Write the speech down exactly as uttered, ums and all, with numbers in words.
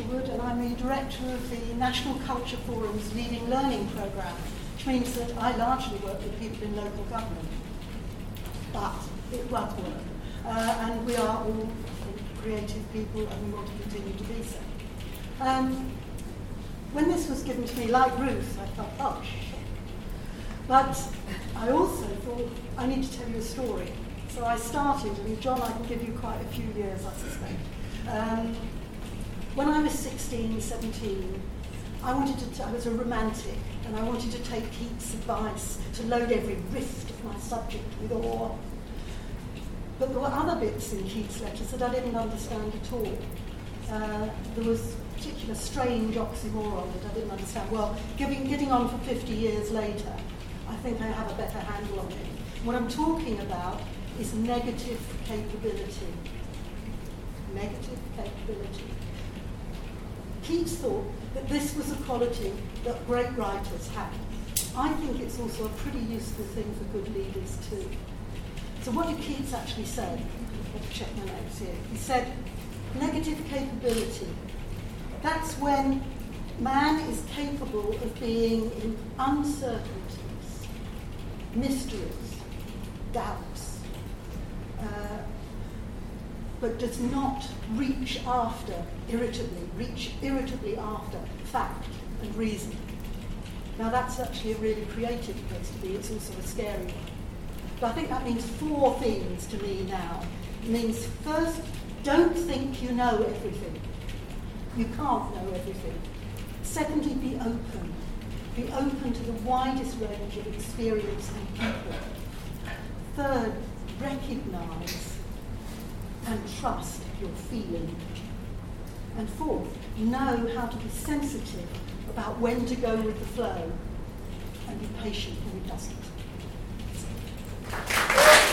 Wood, and I'm the director of the National Culture Forum's Leading Learning Programme, which means that I largely work with people in local government. But it does work. Uh, and we are all creative people, and we want to continue to be so. Um, when this was given to me, like Ruth, I thought, oh, shit. But I also thought, I need to tell you a story. So I started, and John, I can give you quite a few years, I suspect. Um, when I was sixteen, seventeen, I wanted to, t- I was a romantic, and I wanted to take Keats' advice to load every rift of my subject with awe. But there were other bits in Keats' letters that I didn't understand at all. Uh, there was a particular strange oxymoron that I didn't understand. Well, giving, getting on for fifty years later, I think I have a better handle on it. What I'm talking about is negative capability. Negative capability. Keats thought that this was a quality that great writers had. I think it's also a pretty useful thing for good leaders too. So what did Keats actually say? Let's check my notes here. He said, negative capability. That's when man is capable of being in uncertainties, mysteries, doubts, uh, but does not reach after, irritably, reach irritably after fact and reason. Now that's actually a really creative place to be. It's also a scary one. But I think that means four things to me now. It means, first, don't think you know everything. You can't know everything. Secondly, be open. Be open to the widest range of experience and people. Third, recognise and trust your feeling. And fourth, know how to be sensitive about when to go with the flow and be patient when it doesn't.